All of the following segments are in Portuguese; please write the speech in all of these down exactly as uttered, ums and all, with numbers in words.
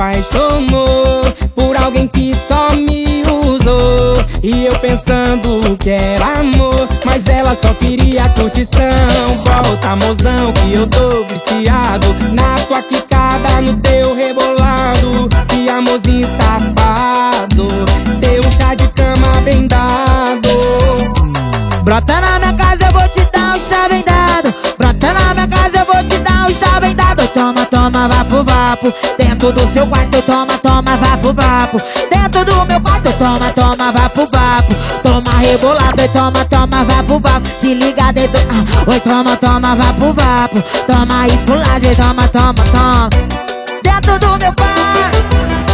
apaixonou por alguém que só me usou. E eu pensando que era amor, mas ela só queria curtição. Volta, mozão, que eu tô viciado na tua quicada, no teu rebolado. Que amorzinho safado, teu chá de cama bem dado. Brota na minha casa, eu vou te dar um chá bem dado. Brota na minha casa, eu vou te dar um chá bem dado. Toma, toma, vapo, vapo. Dentro do seu quarto, toma, toma, vapo, vapo. Dentro do meu quarto, toma, toma, vapo, vapo. Toma rebolado, e toma, toma, vapo, vapo. Se liga dentro, ah, oi, toma, toma, vapo, vapo. Toma esculagem, toma, toma, toma. Dentro do meu quarto.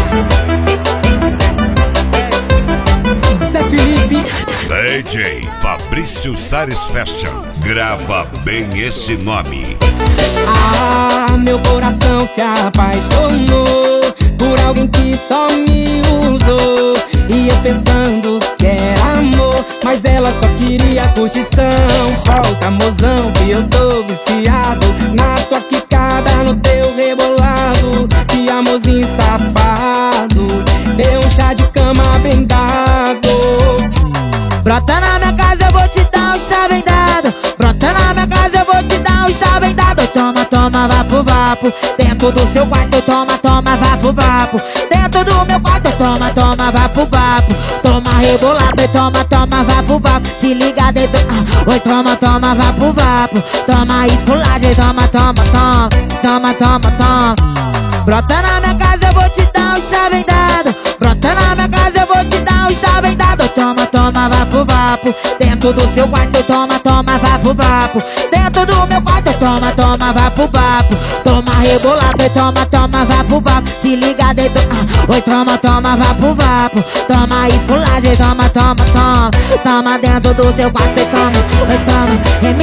Zé Felipe D J Fabrício Sares Fashion, grava bem esse nome. Ah, meu coração se apaixonou por alguém que só me usou. E eu pensando que era amor, mas ela só queria curtição. Volta, mozão, que eu tô viciado na tua quicada, no teu rebolado. Que amorzinho safado, deu um chá de cama bem dado. Brota na minha casa, eu vou te dar um chá bem dado. Brota na minha casa, eu vou te dar um chá bem dado. Toma, toma, vapo, vapo. Dentro do seu quarto, toma, toma, vapo, vapo. Dentro do meu quarto, toma, toma, vapo, vapo. Toma rebolado, e toma, toma, vapo, vapo. Se liga dentro, ah, oi, toma, toma, vapo, vapo. Toma esculagem, toma, toma, toma. Toma, toma, toma. Brota na minha casa, eu vou te dar um chá bem dado. Brota na minha casa, eu vou te dar um chá bem dado. Toma, toma, vapo, vapo. Dentro do seu quarto, toma, toma, vapo, vapo. Dentro do meu quarto, toma, toma, vapo, vapo. Toma rebolado, e toma, toma, vapo, vapo. Se liga dentro, ah, oi, toma, toma, vapo, vapo. Toma esculagem, toma, toma, toma. Toma dentro do seu quarto, e toma, oi, toma.